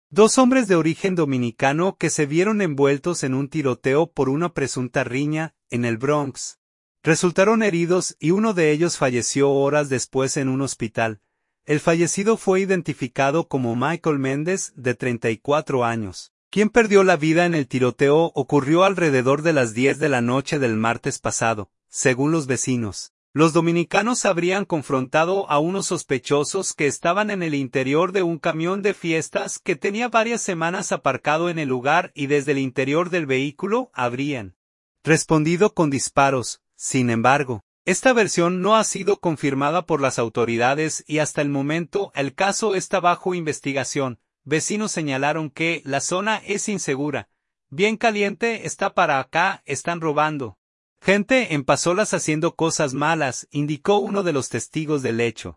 Dos hombres de origen dominicano que se vieron envueltos en un tiroteo por una presunta riña, en el Bronx. Resultaron heridos y uno de ellos falleció horas después en un hospital. El fallecido fue identificado como Michael Méndez, de 34 años. Quien perdió la vida en el tiroteo ocurrió alrededor de las 10 de la noche del martes pasado, según los vecinos. Los dominicanos habrían confrontado a unos sospechosos que estaban en el interior de un camión de fiestas que tenía varias semanas aparcado en el lugar y desde el interior del vehículo habrían respondido con disparos. Sin embargo, esta versión no ha sido confirmada por las autoridades y hasta el momento el caso está bajo investigación. Vecinos señalaron que la zona es insegura. Bien caliente está para acá, están robando gente en pasolas haciendo cosas malas, indicó uno de los testigos del hecho.